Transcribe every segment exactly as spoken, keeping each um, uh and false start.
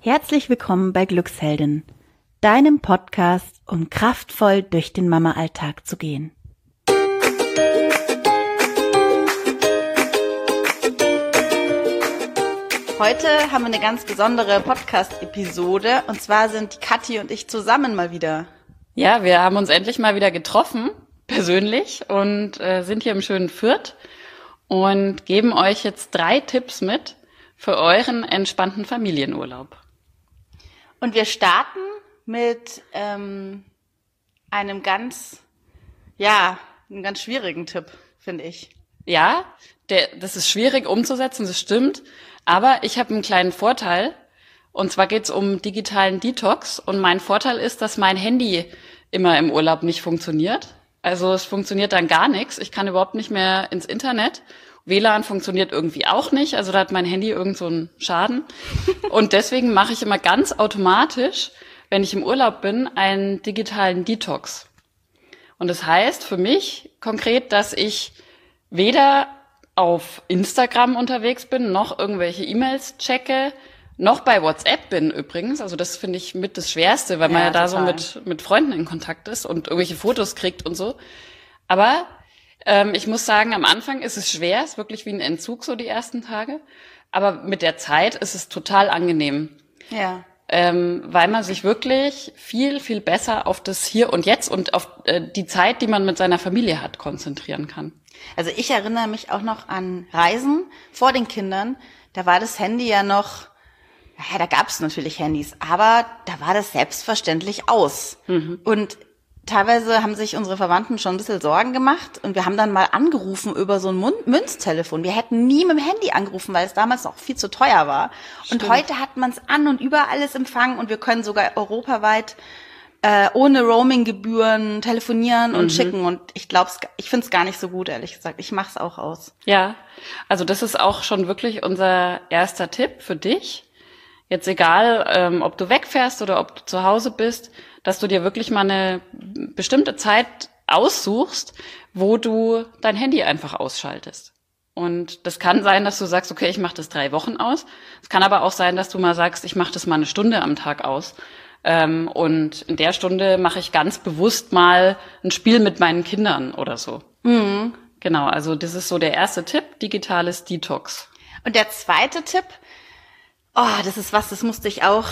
Herzlich willkommen bei Glücksheldin, deinem Podcast, um kraftvoll durch den Mama-Alltag zu gehen. Heute haben wir eine ganz besondere Podcast-Episode und zwar sind die Kathi und ich zusammen mal wieder. Ja, wir haben uns endlich mal wieder getroffen, persönlich, und äh, sind hier im schönen Fürth und geben euch jetzt drei Tipps mit für euren entspannten Familienurlaub. Und wir starten mit ähm, einem ganz, ja, einem ganz schwierigen Tipp, finde ich. Ja, der, das ist schwierig umzusetzen, das stimmt. Aber ich habe einen kleinen Vorteil. Und zwar geht's um digitalen Detox. Und mein Vorteil ist, dass mein Handy immer im Urlaub nicht funktioniert. Also es funktioniert dann gar nichts. Ich kann überhaupt nicht mehr ins Internet. W L A N funktioniert irgendwie auch nicht, also da hat mein Handy irgend so einen Schaden. Und deswegen mache ich immer ganz automatisch, wenn ich im Urlaub bin, einen digitalen Detox. Und das heißt für mich konkret, dass ich weder auf Instagram unterwegs bin, noch irgendwelche E-Mails checke, noch bei WhatsApp bin übrigens. Also das finde ich mit das Schwerste, weil man ja, ja da total. so mit mit Freunden in Kontakt ist und irgendwelche Fotos kriegt und so. Aber Ähm, ich muss sagen, am Anfang ist es schwer, ist wirklich wie ein Entzug so die ersten Tage. Aber mit der Zeit ist es total angenehm. Ja. Ähm, weil man sich wirklich viel, viel besser auf das Hier und Jetzt und auf äh, die Zeit, die man mit seiner Familie hat, konzentrieren kann. Also ich erinnere mich auch noch an Reisen vor den Kindern. Da war das Handy ja noch, ja, da gab es natürlich Handys, aber da war das selbstverständlich aus. Mhm. Und teilweise haben sich unsere Verwandten schon ein bisschen Sorgen gemacht und wir haben dann mal angerufen über so ein Münztelefon. Wir hätten nie mit dem Handy angerufen, weil es damals noch viel zu teuer war. Stimmt. Und heute hat man es an und über alles empfangen und wir können sogar europaweit äh, ohne Roaming-Gebühren telefonieren und mhm. schicken. Und ich glaube, ich finde es gar nicht so gut, ehrlich gesagt. Ich mache es auch aus. Ja, also das ist auch schon wirklich unser erster Tipp für dich. Jetzt egal, ähm, ob du wegfährst oder ob du zu Hause bist, dass du dir wirklich mal eine bestimmte Zeit aussuchst, wo du dein Handy einfach ausschaltest. Und das kann sein, dass du sagst, okay, ich mache das drei Wochen aus. Es kann aber auch sein, dass du mal sagst, ich mache das mal eine Stunde am Tag aus. Ähm, und in der Stunde mache ich ganz bewusst mal ein Spiel mit meinen Kindern oder so. Mhm. Genau, also das ist so der erste Tipp, digitales Detox. Und der zweite Tipp, oh, das ist was, das musste ich auch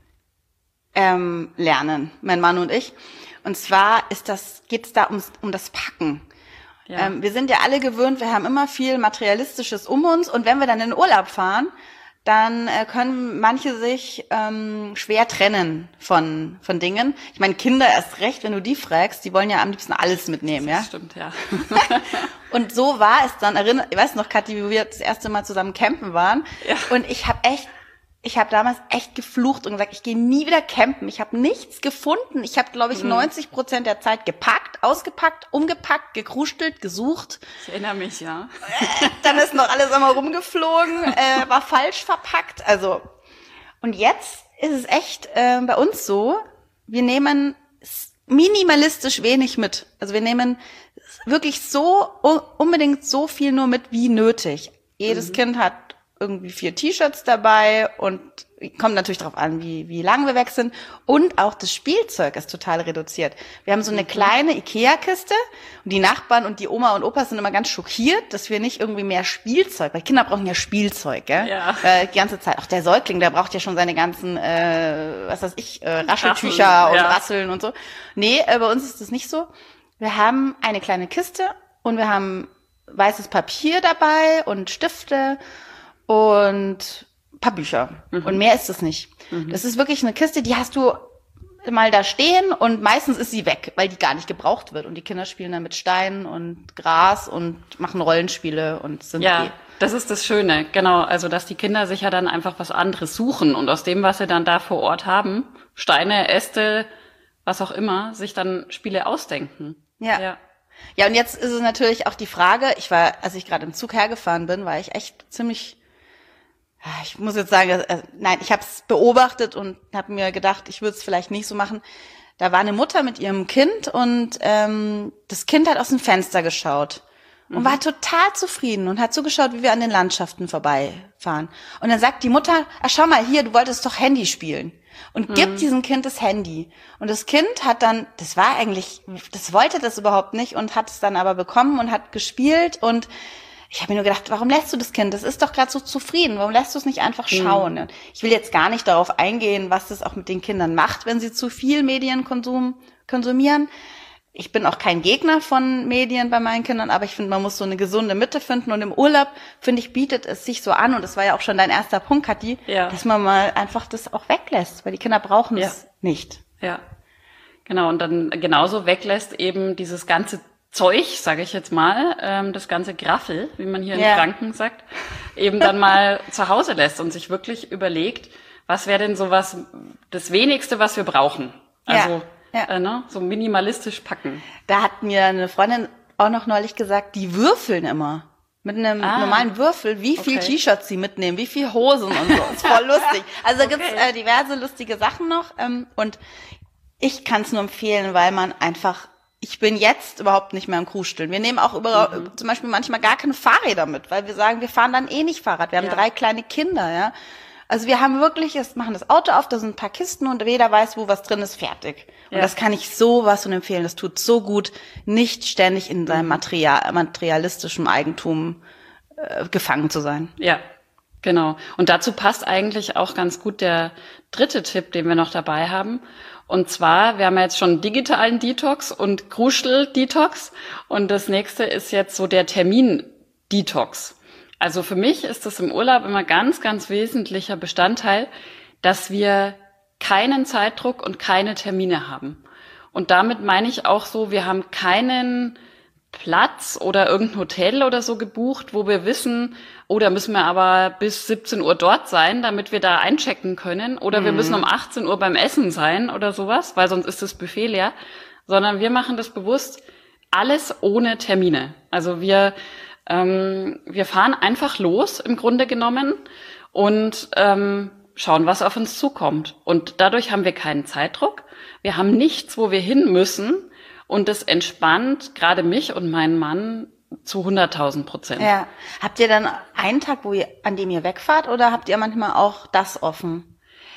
ähm, lernen, mein Mann und ich. Und zwar ist das, geht's da ums, um das Packen. Ja. Ähm, wir sind ja alle gewöhnt, wir haben immer viel Materialistisches um uns und wenn wir dann in den Urlaub fahren, dann äh, können manche sich ähm, schwer trennen von von Dingen. Ich meine, Kinder erst recht, wenn du die fragst, die wollen ja am liebsten alles mitnehmen, das ja? Stimmt, ja. Und so war es dann, erinnere, ich weiß noch, Kathi, wie wir das erste Mal zusammen campen waren. Ja. Und ich habe echt Ich habe damals echt geflucht und gesagt, ich gehe nie wieder campen. Ich habe nichts gefunden. Ich habe, glaube ich, mhm. neunzig Prozent der Zeit gepackt, ausgepackt, umgepackt, gekruschtelt, gesucht. Ich erinnere mich, ja. Dann ist noch alles einmal rumgeflogen, äh, war falsch verpackt. Also und jetzt ist es echt äh, bei uns so, wir nehmen minimalistisch wenig mit. Also wir nehmen wirklich so unbedingt so viel nur mit wie nötig. Jedes mhm. Kind hat irgendwie vier T-Shirts dabei und kommt natürlich darauf an, wie wie lang wir weg sind. Und auch das Spielzeug ist total reduziert. Wir haben so eine kleine Ikea-Kiste und die Nachbarn und die Oma und Opa sind immer ganz schockiert, dass wir nicht irgendwie mehr Spielzeug, weil Kinder brauchen ja Spielzeug, gell? Ja. Äh, die ganze Zeit. Auch der Säugling, der braucht ja schon seine ganzen, äh, was weiß ich, äh, Rascheltücher Rasseln, und ja. Rasseln und so. Nee, äh, bei uns ist das nicht so. Wir haben eine kleine Kiste und wir haben weißes Papier dabei und Stifte und ein paar Bücher. Mhm. Und mehr ist es nicht. Mhm. Das ist wirklich eine Kiste, die hast du mal da stehen und meistens ist sie weg, weil die gar nicht gebraucht wird. Und die Kinder spielen dann mit Steinen und Gras und machen Rollenspiele und sind ja, eh. Das ist das Schöne, genau. Also, dass die Kinder sich ja dann einfach was anderes suchen und aus dem, was sie dann da vor Ort haben, Steine, Äste, was auch immer, sich dann Spiele ausdenken. Ja. Ja. Ja, und jetzt ist es natürlich auch die Frage, ich war, als ich gerade im Zug hergefahren bin, war ich echt ziemlich, ich muss jetzt sagen, äh, nein, ich habe es beobachtet und habe mir gedacht, ich würde es vielleicht nicht so machen. Da war eine Mutter mit ihrem Kind und ähm, das Kind hat aus dem Fenster geschaut und mhm. war total zufrieden und hat zugeschaut, wie wir an den Landschaften vorbeifahren. Und dann sagt die Mutter, ah, schau mal hier, du wolltest doch Handy spielen. Und mhm. gibt diesem Kind das Handy. Und das Kind hat dann, das war eigentlich, das wollte das überhaupt nicht und hat es dann aber bekommen und hat gespielt. Und ich habe mir nur gedacht, warum lässt du das Kind? Das ist doch gerade so zufrieden. Warum lässt du es nicht einfach schauen? Mhm. Ich will jetzt gar nicht darauf eingehen, was das auch mit den Kindern macht, wenn sie zu viel Medienkonsum konsumieren. Ich bin auch kein Gegner von Medien bei meinen Kindern, aber ich finde, man muss so eine gesunde Mitte finden. Und im Urlaub, finde ich, bietet es sich so an, und das war ja auch schon dein erster Punkt, Kathi, ja. dass man mal einfach das auch weglässt, weil die Kinder brauchen ja. es nicht. Ja, genau. Und dann genauso weglässt eben dieses ganze Zeug, sage ich jetzt mal, ähm, das ganze Graffel, wie man hier ja. in Franken sagt, eben dann mal zu Hause lässt und sich wirklich überlegt, was wäre denn sowas, das Wenigste, was wir brauchen. Also ja. Ja. Äh, ne? So minimalistisch packen. Da hat mir eine Freundin auch noch neulich gesagt, die würfeln immer. Mit einem ah, normalen Würfel, wie viel okay. T-Shirts sie mitnehmen, wie viel Hosen und so. Ist voll lustig. Also da okay. gibt's äh, diverse lustige Sachen noch. Ähm, und ich kann es nur empfehlen, weil man einfach, ich bin jetzt überhaupt nicht mehr am Krusteln. Wir nehmen auch über, mhm. zum Beispiel manchmal gar keine Fahrräder mit, weil wir sagen, wir fahren dann eh nicht Fahrrad. Wir haben ja. drei kleine Kinder, ja. Also wir haben wirklich, wir machen das Auto auf, da sind ein paar Kisten und jeder weiß, wo was drin ist, fertig. Und ja. das kann ich so was und empfehlen. Das tut so gut, nicht ständig in seinem Material, materialistischen Eigentum äh, gefangen zu sein. Ja, genau. Und dazu passt eigentlich auch ganz gut der dritte Tipp, den wir noch dabei haben. Und zwar, wir haben ja jetzt schon digitalen Detox und Kruschel-Detox. Und das nächste ist jetzt so der Termin-Detox. Also für mich ist das im Urlaub immer ganz, ganz wesentlicher Bestandteil, dass wir keinen Zeitdruck und keine Termine haben. Und damit meine ich auch so, wir haben keinen Platz oder irgendein Hotel oder so gebucht, wo wir wissen, oh, da müssen wir aber bis siebzehn Uhr dort sein, damit wir da einchecken können. Oder mhm. wir müssen um achtzehn Uhr beim Essen sein oder sowas, weil sonst ist das Buffet leer. Sondern wir machen das bewusst alles ohne Termine. Also wir Ähm, wir fahren einfach los, im Grunde genommen, und ähm, schauen, was auf uns zukommt. Und dadurch haben wir keinen Zeitdruck. Wir haben nichts, wo wir hin müssen. Und das entspannt gerade mich und meinen Mann zu hunderttausend Prozent. Ja. Habt ihr dann einen Tag, wo ihr, an dem ihr wegfahrt, oder habt ihr manchmal auch das offen?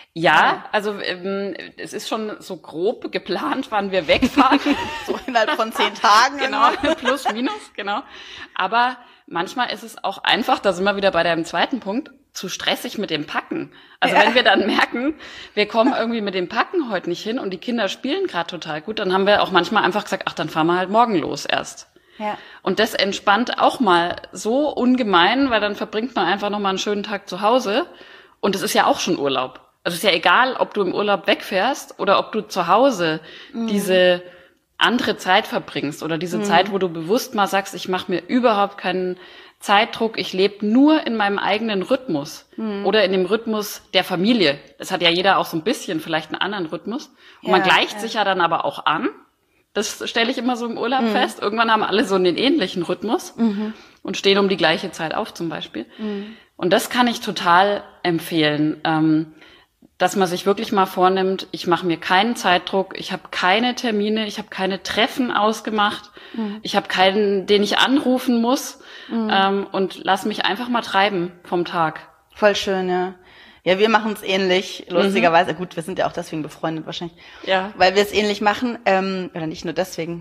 Ja, also ähm, es ist schon so grob geplant, wann wir wegfahren. So innerhalb von zehn Tagen. Genau, plus, minus, genau. Aber manchmal ist es auch einfach, da sind wir wieder bei deinem zweiten Punkt, zu stressig mit dem Packen. Also ja. wenn wir dann merken, wir kommen irgendwie mit dem Packen heute nicht hin und die Kinder spielen gerade total gut, dann haben wir auch manchmal einfach gesagt, ach, dann fahren wir halt morgen los erst. Ja. Und das entspannt auch mal so ungemein, weil dann verbringt man einfach nochmal einen schönen Tag zu Hause. Und es ist ja auch schon Urlaub. Also es ist ja egal, ob du im Urlaub wegfährst oder ob du zu Hause mhm. diese andere Zeit verbringst oder diese mhm. Zeit, wo du bewusst mal sagst, ich mache mir überhaupt keinen Zeitdruck, ich lebe nur in meinem eigenen Rhythmus mhm. oder in dem Rhythmus der Familie. Es hat ja jeder auch so ein bisschen vielleicht einen anderen Rhythmus. Und ja, man gleicht ja. sich ja dann aber auch an. Das stelle ich immer so im Urlaub mhm. fest. Irgendwann haben alle so einen ähnlichen Rhythmus mhm. und stehen um die gleiche Zeit auf zum Beispiel. Mhm. Und das kann ich total empfehlen, ähm, dass man sich wirklich mal vornimmt, ich mache mir keinen Zeitdruck, ich habe keine Termine, ich habe keine Treffen ausgemacht, mhm. ich habe keinen, den ich anrufen muss mhm. ähm, und lass mich einfach mal treiben vom Tag. Voll schön, ja. Ja, wir machen es ähnlich, lustigerweise. Mhm. Gut, wir sind ja auch deswegen befreundet wahrscheinlich. Ja. Weil wir es ähnlich machen, ähm, oder nicht nur deswegen.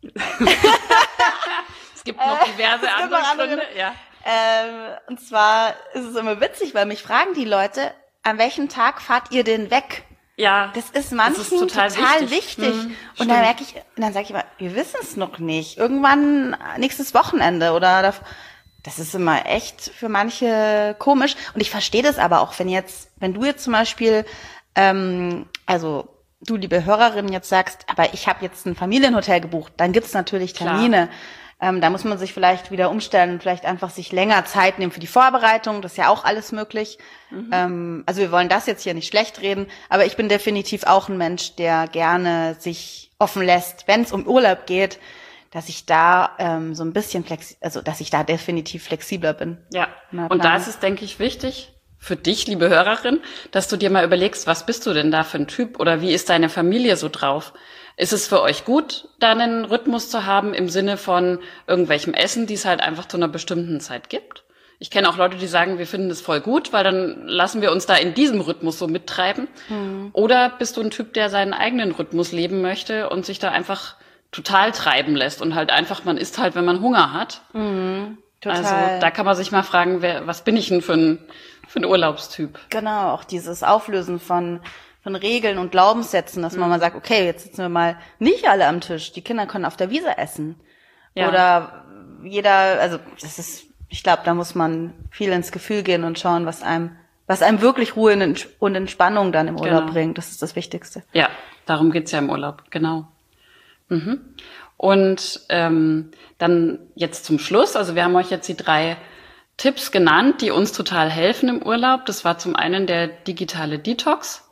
Es gibt noch diverse äh, andere, noch andere Gründe. Ja. Ähm, und zwar ist es immer witzig, weil mich fragen die Leute, an welchem Tag fahrt ihr denn weg? Ja. Das ist manchen das ist total, total wichtig. wichtig. Hm, und stimmt. dann merke ich, dann sage ich immer, wir wissen es noch nicht. Irgendwann nächstes Wochenende oder das ist immer echt für manche komisch. Und ich verstehe das aber auch, wenn jetzt, wenn du jetzt zum Beispiel, ähm, also du, liebe Hörerin, jetzt sagst, aber ich habe jetzt ein Familienhotel gebucht, dann gibt's natürlich Termine. Klar. Ähm, da muss man sich vielleicht wieder umstellen und vielleicht einfach sich länger Zeit nehmen für die Vorbereitung. Das ist ja auch alles möglich. Mhm. Ähm, also wir wollen das jetzt hier nicht schlecht reden, aber ich bin definitiv auch ein Mensch, der gerne sich offen lässt, wenn es um Urlaub geht, dass ich da ähm, so ein bisschen flexi- also dass ich da definitiv flexibler bin. Ja, und da ist es, denke ich, wichtig für dich, liebe Hörerin, dass du dir mal überlegst, was bist du denn da für ein Typ oder wie ist deine Familie so drauf? Ist es für euch gut, da einen Rhythmus zu haben im Sinne von irgendwelchem Essen, die es halt einfach zu einer bestimmten Zeit gibt? Ich kenne auch Leute, die sagen, wir finden das voll gut, weil dann lassen wir uns da in diesem Rhythmus so mittreiben. Mhm. Oder bist du ein Typ, der seinen eigenen Rhythmus leben möchte und sich da einfach total treiben lässt und halt einfach, man isst halt, wenn man Hunger hat. Mhm, total. Also da kann man sich mal fragen, wer, was bin ich denn für ein, für ein Urlaubstyp? Genau, auch dieses Auflösen von von Regeln und Glaubenssätzen, dass man mal sagt, okay, jetzt sitzen wir mal nicht alle am Tisch, die Kinder können auf der Wiese essen. Ja. Oder jeder, also das ist, ich glaube, da muss man viel ins Gefühl gehen und schauen, was einem, was einem wirklich Ruhe und Entspannung dann im Urlaub genau. bringt. Das ist das Wichtigste. Ja, darum geht's ja im Urlaub, genau. Mhm. Und ähm, dann jetzt zum Schluss, also wir haben euch jetzt die drei Tipps genannt, die uns total helfen im Urlaub. Das war zum einen der digitale Detox.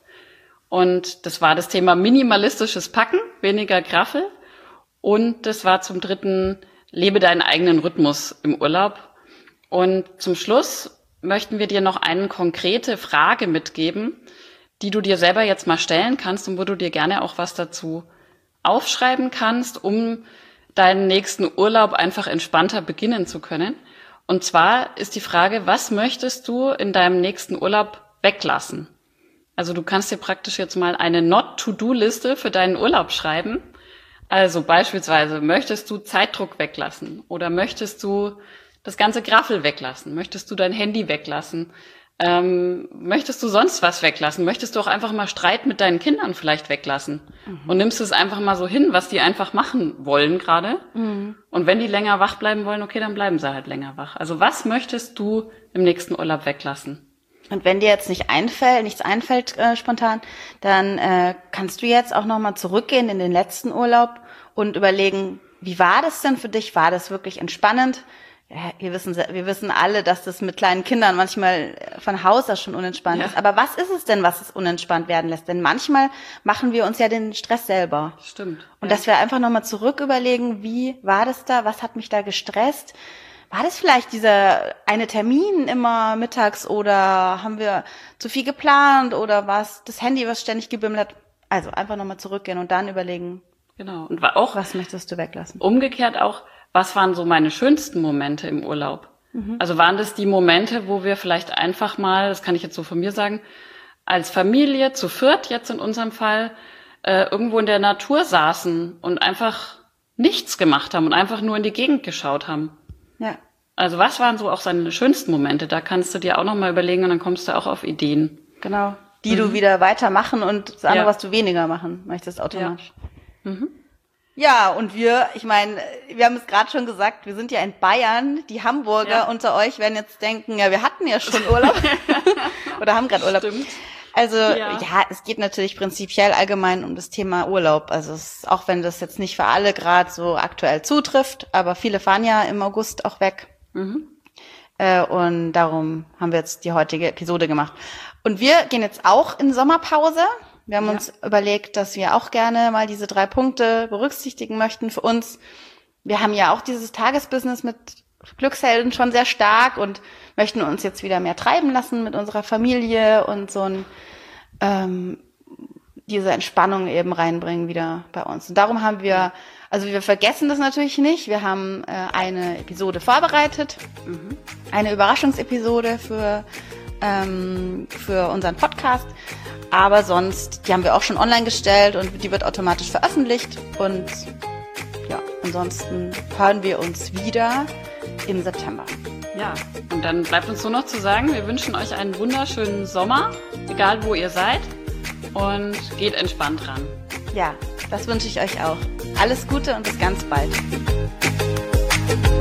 Und das war das Thema minimalistisches Packen, weniger Graffel. Und das war zum dritten, lebe deinen eigenen Rhythmus im Urlaub. Und zum Schluss möchten wir dir noch eine konkrete Frage mitgeben, die du dir selber jetzt mal stellen kannst und wo du dir gerne auch was dazu aufschreiben kannst, um deinen nächsten Urlaub einfach entspannter beginnen zu können. Und zwar ist die Frage, was möchtest du in deinem nächsten Urlaub weglassen? Also du kannst dir praktisch jetzt mal eine Not-to-Do-Liste für deinen Urlaub schreiben. Also beispielsweise, möchtest du Zeitdruck weglassen oder möchtest du das ganze Graffel weglassen? Möchtest du dein Handy weglassen? Ähm, möchtest du sonst was weglassen? Möchtest du auch einfach mal Streit mit deinen Kindern vielleicht weglassen? Mhm. Und nimmst es einfach mal so hin, was die einfach machen wollen gerade. Mhm. Und wenn die länger wach bleiben wollen, okay, dann bleiben sie halt länger wach. Also was möchtest du im nächsten Urlaub weglassen? Und wenn dir jetzt nicht einfällt, nichts einfällt äh, spontan, dann äh, kannst du jetzt auch nochmal zurückgehen in den letzten Urlaub und überlegen, wie war das denn für dich? War das wirklich entspannend? Ja, wir wissen, wir wissen alle, dass das mit kleinen Kindern manchmal von Haus aus schon unentspannt ja. ist. Aber was ist es denn, was es unentspannt werden lässt? Denn manchmal machen wir uns ja den Stress selber. Stimmt. Und ja. dass wir einfach nochmal zurück überlegen, wie war das da? Was hat mich da gestresst? War das vielleicht dieser eine Termin immer mittags oder haben wir zu viel geplant oder war es das Handy, was ständig gebimmelt hat? Also einfach nochmal zurückgehen und dann überlegen, genau. Und war auch was möchtest du weglassen? Umgekehrt auch, was waren so meine schönsten Momente im Urlaub? Mhm. Also waren das die Momente, wo wir vielleicht einfach mal, das kann ich jetzt so von mir sagen, als Familie zu viert jetzt in unserem Fall äh, irgendwo in der Natur saßen und einfach nichts gemacht haben und einfach nur in die Gegend geschaut haben. Ja. Also was waren so auch seine schönsten Momente? Da kannst du dir auch nochmal überlegen und dann kommst du auch auf Ideen. Genau. Die mhm. du wieder weitermachen und das andere, ja. was du weniger machen möchtest automatisch. Ja, mhm. ja und wir, ich meine, wir haben es gerade schon gesagt, wir sind ja in Bayern. Die Hamburger ja. unter euch werden jetzt denken, ja, wir hatten ja schon Urlaub oder haben gerade Urlaub. Stimmt. Also ja. ja, es geht natürlich prinzipiell allgemein um das Thema Urlaub. Also es ist, auch wenn das jetzt nicht für alle gerade so aktuell zutrifft, aber viele fahren ja im August auch weg. Mhm. Äh, und darum haben wir jetzt die heutige Episode gemacht. Und wir gehen jetzt auch in Sommerpause. Wir haben ja. uns überlegt, dass wir auch gerne mal diese drei Punkte berücksichtigen möchten für uns. Wir haben ja auch dieses Tagesbusiness mit Glückshelden schon sehr stark und möchten uns jetzt wieder mehr treiben lassen mit unserer Familie und so ein, ähm, diese Entspannung eben reinbringen wieder bei uns. Und darum haben wir, also wir vergessen das natürlich nicht, wir haben äh, eine Episode vorbereitet, mhm. eine Überraschungsepisode für, ähm, für unseren Podcast, aber sonst, die haben wir auch schon online gestellt und die wird automatisch veröffentlicht und ja, ansonsten hören wir uns wieder im September. Ja, und dann bleibt uns nur noch zu sagen, wir wünschen euch einen wunderschönen Sommer, egal wo ihr seid, und geht entspannt ran. Ja, das wünsche ich euch auch. Alles Gute und bis ganz bald.